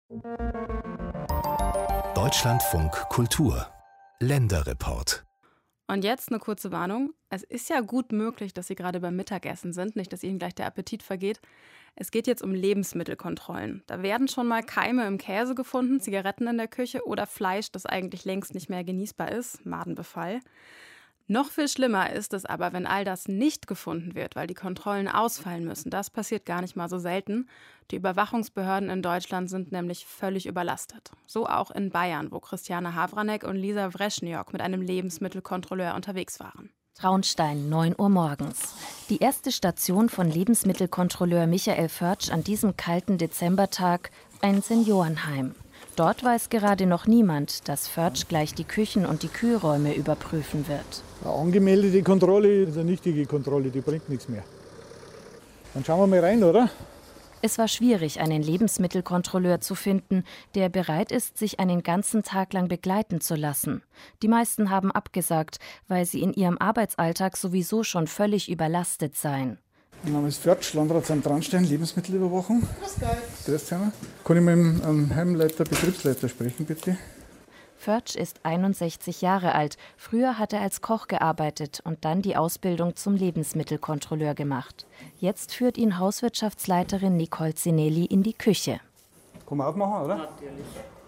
Deutschlandfunk Kultur Länderreport. Und jetzt eine kurze Warnung. Es ist ja gut möglich, dass Sie gerade beim Mittagessen sind, nicht, dass Ihnen gleich der Appetit vergeht. Es geht jetzt um Lebensmittelkontrollen. Da werden schon mal Keime im Käse gefunden, Zigaretten in der Küche oder Fleisch, das eigentlich längst nicht mehr genießbar ist, Madenbefall. Noch viel schlimmer ist es aber, wenn all das nicht gefunden wird, weil die Kontrollen ausfallen müssen. Das passiert gar nicht mal so selten. Die Überwachungsbehörden in Deutschland sind nämlich völlig überlastet. So auch in Bayern, wo Christiane Havranek und Lisa Wreschniok mit einem Lebensmittelkontrolleur unterwegs waren. Traunstein, 9 Uhr morgens. Die erste Station von Lebensmittelkontrolleur Michael Förtsch an diesem kalten Dezembertag, ein Seniorenheim. Dort weiß gerade noch niemand, dass Förtsch gleich die Küchen und die Kühlräume überprüfen wird. Eine angemeldete Kontrolle ist eine nichtige Kontrolle, die bringt nichts mehr. Dann schauen wir mal rein, oder? Es war schwierig, einen Lebensmittelkontrolleur zu finden, der bereit ist, sich einen ganzen Tag lang begleiten zu lassen. Die meisten haben abgesagt, weil sie in ihrem Arbeitsalltag sowieso schon völlig überlastet seien. Mein Name ist Förtsch, Landratsamt Traunstein, Lebensmittelüberwachung. Grüß euch. Kann ich mit dem Heimleiter, Betriebsleiter sprechen, bitte? Förtsch ist 61 Jahre alt. Früher hat er als Koch gearbeitet und dann die Ausbildung zum Lebensmittelkontrolleur gemacht. Jetzt führt ihn Hauswirtschaftsleiterin Nicole Zinelli in die Küche. Kann man aufmachen, oder? Natürlich.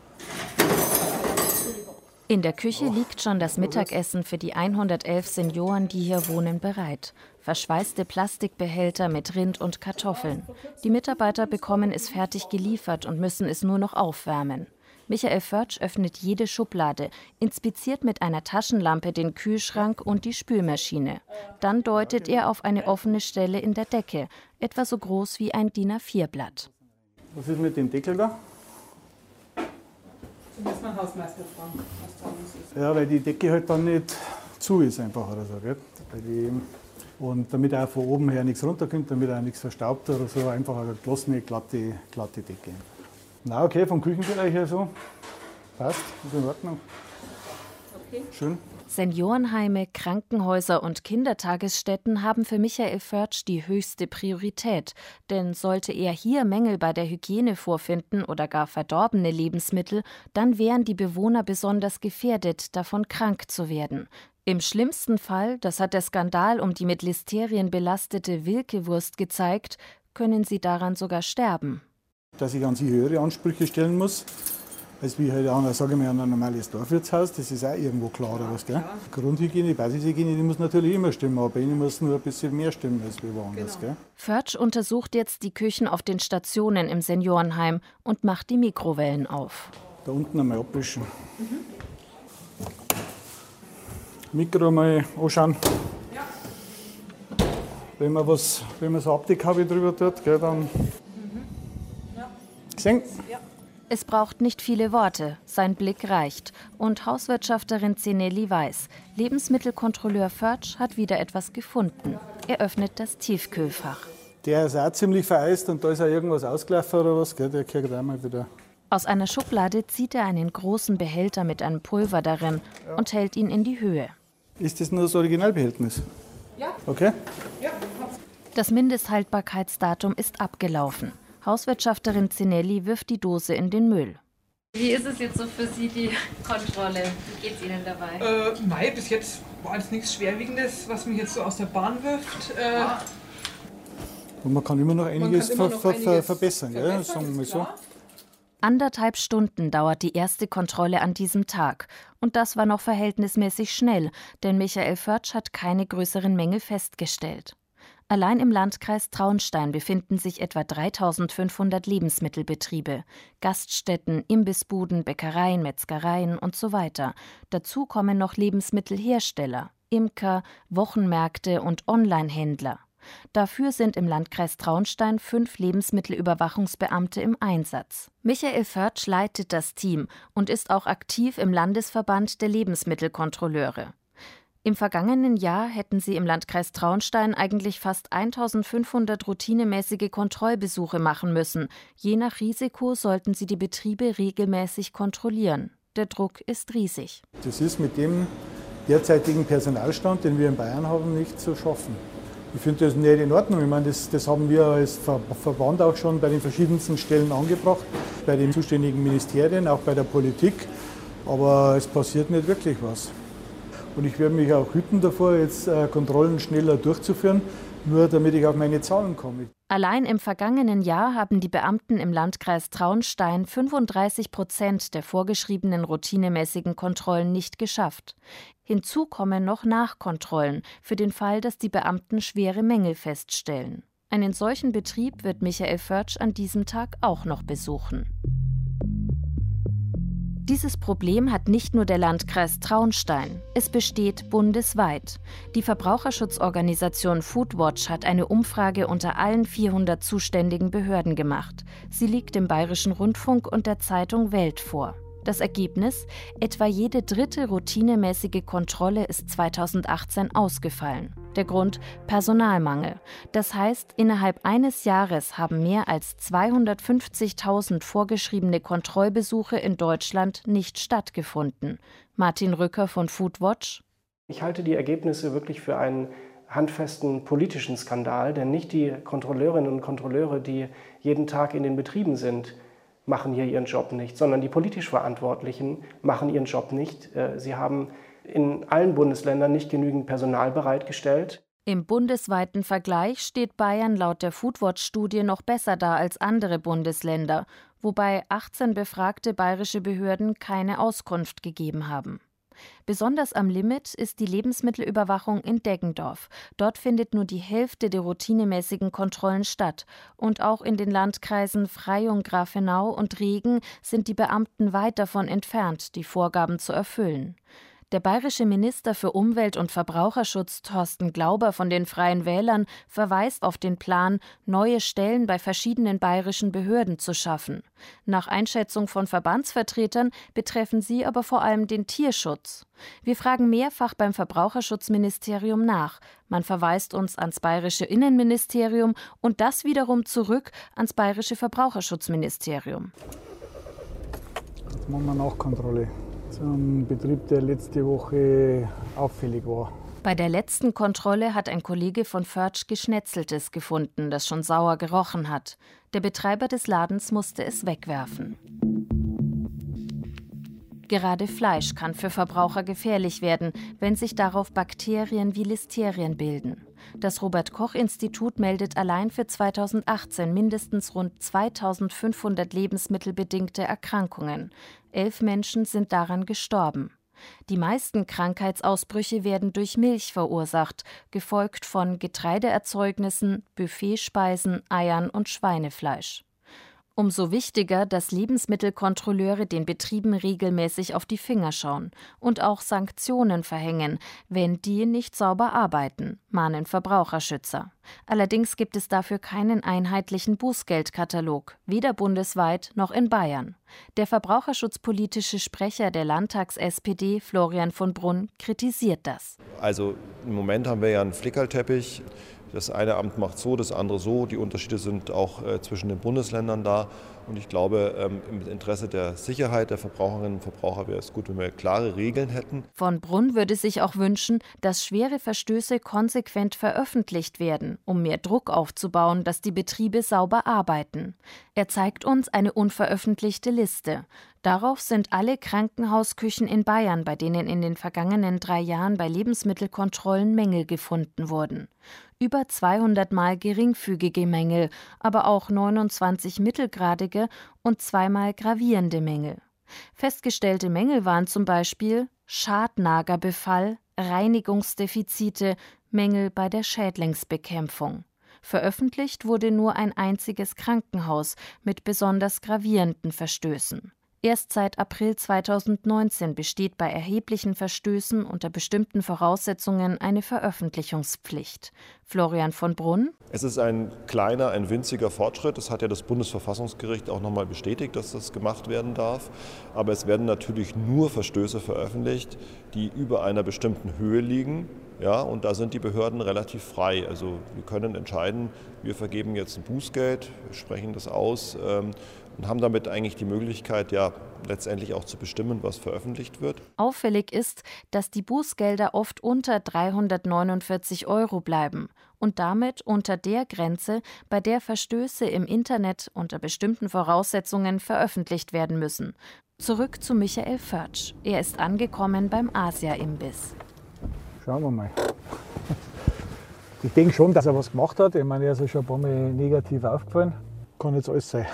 In der Küche liegt schon das Mittagessen für die 111 Senioren, die hier wohnen, bereit. Verschweißte Plastikbehälter mit Rind und Kartoffeln. Die Mitarbeiter bekommen es fertig geliefert und müssen es nur noch aufwärmen. Michael Förtsch öffnet jede Schublade, inspiziert mit einer Taschenlampe den Kühlschrank und die Spülmaschine. Dann deutet er auf eine offene Stelle in der Decke, etwa so groß wie ein DIN A4-Blatt. Was ist mit dem Deckel da? Du musst mal Hausmeister fragen, was da ist. Ja, weil die Decke halt dann nicht zu ist einfach oder so, gell? Und damit auch von oben her nichts runterkommt, damit auch nichts verstaubt oder so, einfach eine geschlossene, glatte Decke. Na okay, vom Küchenbereich her so. Passt, ist in Ordnung. Okay. Schön. Seniorenheime, Krankenhäuser und Kindertagesstätten haben für Michael Förtsch die höchste Priorität. Denn sollte er hier Mängel bei der Hygiene vorfinden oder gar verdorbene Lebensmittel, dann wären die Bewohner besonders gefährdet, davon krank zu werden. Im schlimmsten Fall, das hat der Skandal um die mit Listerien belastete Wilke-Wurst gezeigt, können sie daran sogar sterben. Dass ich an sie höhere Ansprüche stellen muss, als wie halt an, sage ich mal, an ein normales Dorfwirtshaus, das ist auch irgendwo klar, oder was, gell? Grundhygiene, Basishygiene, die muss natürlich immer stimmen, aber bei ihnen muss nur ein bisschen mehr stimmen als wie woanders, gell? Förtsch untersucht jetzt die Küchen auf den Stationen im Seniorenheim und macht die Mikrowellen auf. Da unten einmal abwischen. Mikro mal anschauen. Ja. Wenn man so Abdeckkabel drüber tut, gell, dann. Ja. Gesehen? Ja. Es braucht nicht viele Worte, sein Blick reicht. Und Hauswirtschafterin Zinelli weiß, Lebensmittelkontrolleur Förtsch hat wieder etwas gefunden. Er öffnet das Tiefkühlfach. Der ist auch ziemlich vereist und da ist auch irgendwas ausgelaufen oder was, gell? Der kriegt auch mal wieder. Aus einer Schublade zieht er einen großen Behälter mit einem Pulver darin und hält ihn in die Höhe. Ist das nur das Originalbehältnis? Ja. Okay. Ja. Das Mindesthaltbarkeitsdatum ist abgelaufen. Hauswirtschafterin Zinelli wirft die Dose in den Müll. Wie ist es jetzt so für Sie, die Kontrolle? Wie geht es Ihnen dabei? Bis jetzt war es nichts Schwerwiegendes, was mich jetzt so aus der Bahn wirft. Und man kann immer noch einiges verbessern, gell? Sagen wir mal so. 1,5 Stunden dauert die erste Kontrolle an diesem Tag. Und das war noch verhältnismäßig schnell, denn Michael Förtsch hat keine größeren Mängel festgestellt. Allein im Landkreis Traunstein befinden sich etwa 3.500 Lebensmittelbetriebe. Gaststätten, Imbissbuden, Bäckereien, Metzgereien und so weiter. Dazu kommen noch Lebensmittelhersteller, Imker, Wochenmärkte und Onlinehändler. Dafür sind im Landkreis Traunstein 5 Lebensmittelüberwachungsbeamte im Einsatz. Michael Förtsch leitet das Team und ist auch aktiv im Landesverband der Lebensmittelkontrolleure. Im vergangenen Jahr hätten sie im Landkreis Traunstein eigentlich fast 1.500 routinemäßige Kontrollbesuche machen müssen. Je nach Risiko sollten sie die Betriebe regelmäßig kontrollieren. Der Druck ist riesig. Das ist mit dem derzeitigen Personalstand, den wir in Bayern haben, nicht zu schaffen. Ich finde das nicht in Ordnung. Ich meine, das haben wir als Verband auch schon bei den verschiedensten Stellen angebracht, bei den zuständigen Ministerien, auch bei der Politik. Aber es passiert nicht wirklich was. Und ich werde mich auch hüten davor, jetzt Kontrollen schneller durchzuführen, nur damit ich auf meine Zahlen komme. Allein im vergangenen Jahr haben die Beamten im Landkreis Traunstein 35% der vorgeschriebenen routinemäßigen Kontrollen nicht geschafft. Hinzu kommen noch Nachkontrollen für den Fall, dass die Beamten schwere Mängel feststellen. Einen solchen Betrieb wird Michael Förtsch an diesem Tag auch noch besuchen. Dieses Problem hat nicht nur der Landkreis Traunstein, es besteht bundesweit. Die Verbraucherschutzorganisation Foodwatch hat eine Umfrage unter allen 400 zuständigen Behörden gemacht. Sie liegt dem Bayerischen Rundfunk und der Zeitung Welt vor. Das Ergebnis: etwa jede dritte routinemäßige Kontrolle ist 2018 ausgefallen. Der Grund: Personalmangel. Das heißt, innerhalb eines Jahres haben mehr als 250.000 vorgeschriebene Kontrollbesuche in Deutschland nicht stattgefunden. Martin Rücker von Foodwatch: Ich halte die Ergebnisse wirklich für einen handfesten politischen Skandal, denn nicht die Kontrolleurinnen und Kontrolleure, die jeden Tag in den Betrieben sind, machen hier ihren Job nicht, sondern die politisch Verantwortlichen machen ihren Job nicht. Sie haben in allen Bundesländern nicht genügend Personal bereitgestellt. Im bundesweiten Vergleich steht Bayern laut der Foodwatch-Studie noch besser da als andere Bundesländer, wobei 18 befragte bayerische Behörden keine Auskunft gegeben haben. Besonders am Limit ist die Lebensmittelüberwachung in Deggendorf. Dort findet nur die Hälfte der routinemäßigen Kontrollen statt. Und auch in den Landkreisen Freyung-Grafenau und Regen sind die Beamten weit davon entfernt, die Vorgaben zu erfüllen. Der bayerische Minister für Umwelt und Verbraucherschutz Thorsten Glauber von den Freien Wählern verweist auf den Plan, neue Stellen bei verschiedenen bayerischen Behörden zu schaffen. Nach Einschätzung von Verbandsvertretern betreffen sie aber vor allem den Tierschutz. Wir fragen mehrfach beim Verbraucherschutzministerium nach. Man verweist uns ans bayerische Innenministerium und das wiederum zurück ans bayerische Verbraucherschutzministerium. Jetzt machen wir Nachkontrolle. Zum Betrieb, der letzte Woche auffällig war. Bei der letzten Kontrolle hat ein Kollege von Förtsch Geschnetzeltes gefunden, das schon sauer gerochen hat. Der Betreiber des Ladens musste es wegwerfen. Gerade Fleisch kann für Verbraucher gefährlich werden, wenn sich darauf Bakterien wie Listerien bilden. Das Robert-Koch-Institut meldet allein für 2018 mindestens rund 2500 lebensmittelbedingte Erkrankungen. 11 Menschen sind daran gestorben. Die meisten Krankheitsausbrüche werden durch Milch verursacht, gefolgt von Getreideerzeugnissen, Buffetspeisen, Eiern und Schweinefleisch. Umso wichtiger, dass Lebensmittelkontrolleure den Betrieben regelmäßig auf die Finger schauen und auch Sanktionen verhängen, wenn die nicht sauber arbeiten, mahnen Verbraucherschützer. Allerdings gibt es dafür keinen einheitlichen Bußgeldkatalog, weder bundesweit noch in Bayern. Der verbraucherschutzpolitische Sprecher der Landtags-SPD, Florian von Brunn, kritisiert das. Also im Moment haben wir ja einen Flickerlteppich. Das eine Amt macht so, das andere so. Die Unterschiede sind auch zwischen den Bundesländern da. Und ich glaube, im Interesse der Sicherheit der Verbraucherinnen und Verbraucher wäre es gut, wenn wir klare Regeln hätten. Von Brunn würde sich auch wünschen, dass schwere Verstöße konsequent veröffentlicht werden, um mehr Druck aufzubauen, dass die Betriebe sauber arbeiten. Er zeigt uns eine unveröffentlichte Liste. Darauf sind alle Krankenhausküchen in Bayern, bei denen in den vergangenen 3 Jahren bei Lebensmittelkontrollen Mängel gefunden wurden. Über 200 Mal geringfügige Mängel, aber auch 29 mittelgradige und 2-mal gravierende Mängel. Festgestellte Mängel waren zum Beispiel Schadnagerbefall, Reinigungsdefizite, Mängel bei der Schädlingsbekämpfung. Veröffentlicht wurde nur ein einziges Krankenhaus mit besonders gravierenden Verstößen. Erst seit April 2019 besteht bei erheblichen Verstößen unter bestimmten Voraussetzungen eine Veröffentlichungspflicht. Florian von Brunn: Es ist ein kleiner, ein winziger Fortschritt. Das hat ja das Bundesverfassungsgericht auch nochmal bestätigt, dass das gemacht werden darf. Aber es werden natürlich nur Verstöße veröffentlicht, die über einer bestimmten Höhe liegen. Ja, und da sind die Behörden relativ frei. Also wir können entscheiden, wir vergeben jetzt ein Bußgeld, sprechen das aus und haben damit eigentlich die Möglichkeit, ja letztendlich auch zu bestimmen, was veröffentlicht wird. Auffällig ist, dass die Bußgelder oft unter 349 € bleiben und damit unter der Grenze, bei der Verstöße im Internet unter bestimmten Voraussetzungen veröffentlicht werden müssen. Zurück zu Michael Förtsch. Er ist angekommen beim Asia-Imbiss. Schauen wir mal. Ich denke schon, dass er was gemacht hat. Ich meine, er ist ja schon ein paar Mal negativ aufgefallen. Kann jetzt alles sein.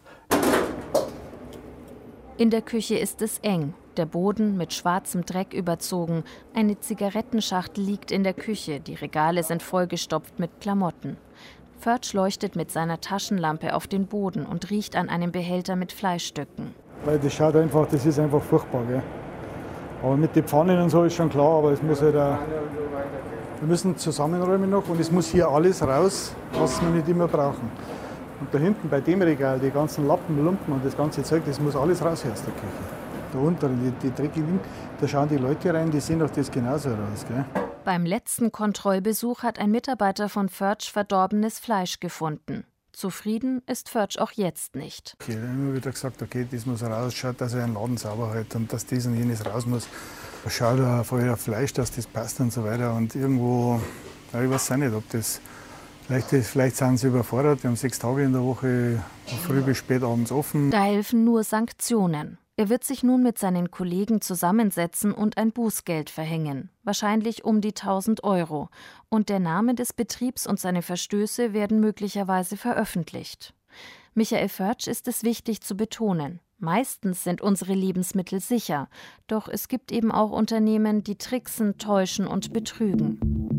In der Küche ist es eng. Der Boden mit schwarzem Dreck überzogen. Eine Zigarettenschachtel liegt in der Küche. Die Regale sind vollgestopft mit Klamotten. Förtsch leuchtet mit seiner Taschenlampe auf den Boden und riecht an einem Behälter mit Fleischstücken. Weil das schaut einfach, das ist einfach furchtbar. Gell? Aber mit den Pfannen und so ist schon klar, aber es muss halt auch, wir müssen zusammenräumen noch und es muss hier alles raus, was wir nicht immer brauchen. Und da hinten bei dem Regal, die ganzen Lappen, Lumpen und das ganze Zeug, das muss alles raus aus der Küche. Da unten, die dreckigen, da schauen die Leute rein, die sehen doch das genauso raus. Gell? Beim letzten Kontrollbesuch hat ein Mitarbeiter von Förtsch verdorbenes Fleisch gefunden. Zufrieden ist Förtsch auch jetzt nicht. Okay, dann haben wir wieder gesagt, okay, das muss raus, schaut, dass er einen Laden sauber hält und dass das und jenes raus muss. Schaut vorher auf Fleisch, dass das passt und so weiter. Und irgendwo, ja, ich weiß auch nicht, ob das, vielleicht sind sie überfordert, wir haben 6 Tage in der Woche, von früh bis spät abends offen. Da helfen nur Sanktionen. Er wird sich nun mit seinen Kollegen zusammensetzen und ein Bußgeld verhängen, wahrscheinlich um die 1.000 €. Und der Name des Betriebs und seine Verstöße werden möglicherweise veröffentlicht. Michael Förtsch ist es wichtig zu betonen, meistens sind unsere Lebensmittel sicher, doch es gibt eben auch Unternehmen, die tricksen, täuschen und betrügen.